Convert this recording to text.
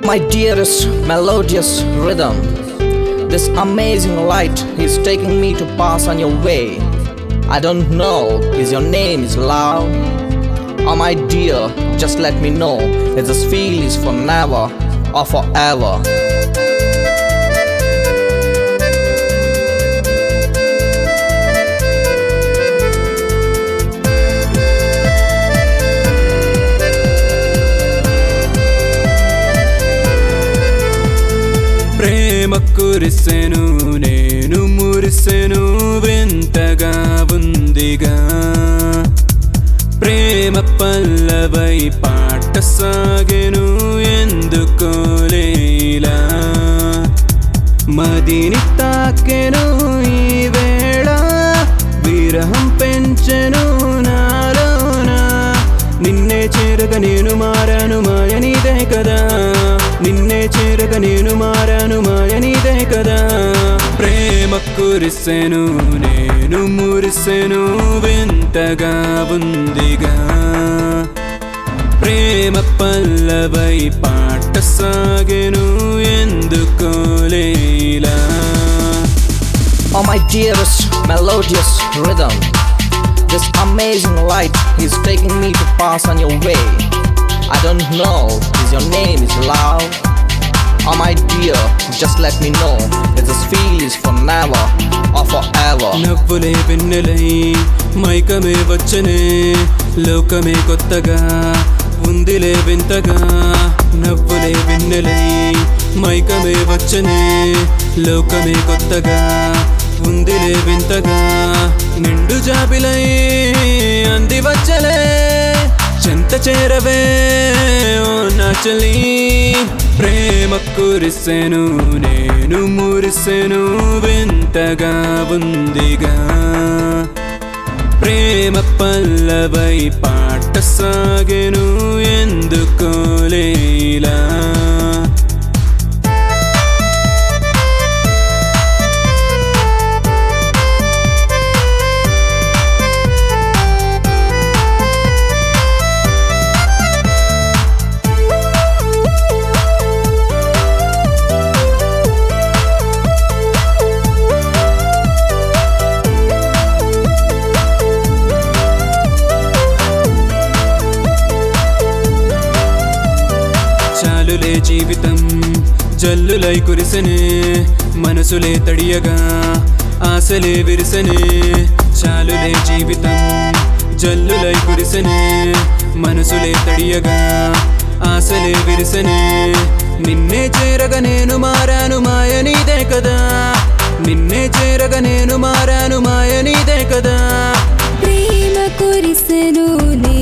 my dearest melodious rhythm, this amazing light is taking me to pass on your way. I don't know if your name is love. Oh my dear, just let me know if this feel is for never or forever. ప్రేమ కురిసెను నేను మురిసెను వింతగా ఉందిగా ప్రేమ పల్లవై పాట సాగెను ఎందుకో లేలా మదిని తాకెను ఈ వేళ విరహం పెంచెను నాలోన నిన్నే చేరగా నేను మారాను మాయ నీదే కదా నిన్నే చేరగా నేను మారాను మాయ నీదే కదా ప్రేమ కురిసెను నేను మురిసెను వింతగా ఉందిగా ప్రేమ పల్లవై పాట సాగెను ఎందుకో లేలా Oh my dearest melodious rhythm, this amazing light is taking me to pass on your way. I don't know if your name is love. Oh my dear, just let me know if this feel is for never or forever. నవ్వులే వెన్నెలై మైకమే వచ్చనే లోకమే కొత్తగా ఉందిలే వింతగా నవ్వులే వెన్నెలై మైకమే వచ్చనే లోకమే కొత్తగా ఉందిలే వింతగా నిండు జాబిలై అంది వచ్చలే చెంత చేరవే ఓ నా చలి ప్రేమ కురిసెను నేను మురిసెను వింతగా ఉందిగా ప్రేమ పల్లవై పాట సాగెను ఎందుకో లేలా చాలులే జీవితం జల్లులై కురిసెనే మనసులే తడియగా ఆశలే విరిసెనే చాలులే జీవితం జల్లులై కురిసెనే మనసులే తడియగా ఆశలే విరిసెనే నిన్నే చేరగా నేను మారాను మాయ నీదే కదా నిన్నే చేరగా నేను మారాను మాయ నీదే కదా ప్రేమ కురిసెను